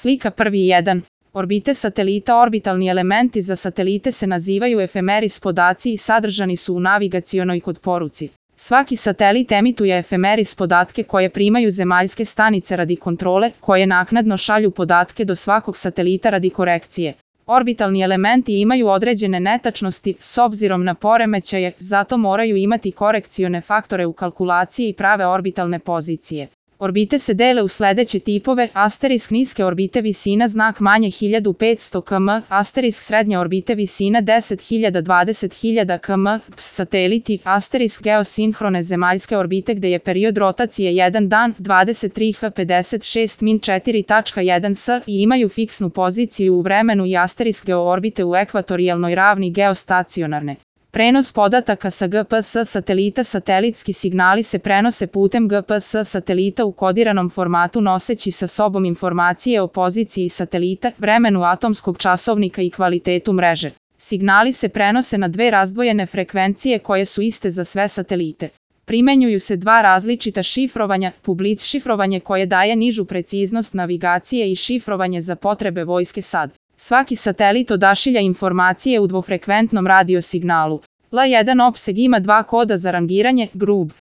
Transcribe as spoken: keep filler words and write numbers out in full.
Slika prvi jedan. Orbite satelita. Orbitalni elementi za satelite se nazivaju efemeris podaci i sadržani su u navigacionoj kod poruci. Svaki satelit emituje efemeris podatke koje primaju zemaljske stanice radi kontrole, koje naknadno šalju podatke do svakog satelita radi korekcije. Orbitalni elementi imaju određene netačnosti s obzirom na poremećaje, zato moraju imati korekcione faktore u kalkulaciji i prave orbitalne pozicije. Orbite se dele u sledeće tipove: asterisk niske orbite visina znak manje hiljadu petsto kilometara, asterisk srednje orbite visina deset hiljada do dvadeset hiljada kilometara, sateliti, asterisk geosinhrone zemaljske orbite gde je period rotacije jedan dan, dvadeset tri h pedeset šest min četiri tačka jedan s i imaju fiksnu poziciju u vremenu, i asterisk geoorbite u ekvatorijalnoj ravni geostacionarne. Prenos podataka sa G P S satelita. Satelitski signali se prenose putem G P S satelita u kodiranom formatu noseći sa sobom informacije o poziciji satelita, vremenu atomskog časovnika i kvalitetu mreže. Signali se prenose na dve razdvojene frekvencije koje su iste za sve satelite. Primenjuju se dva različita šifrovanja: public šifrovanje koje daje nižu preciznost navigacije i šifrovanje za potrebe vojske S A D. Svaki satelit odašilja informacije u dvofrekventnom radio signalu. L jedan opseg ima dva koda za rangiranje: grub,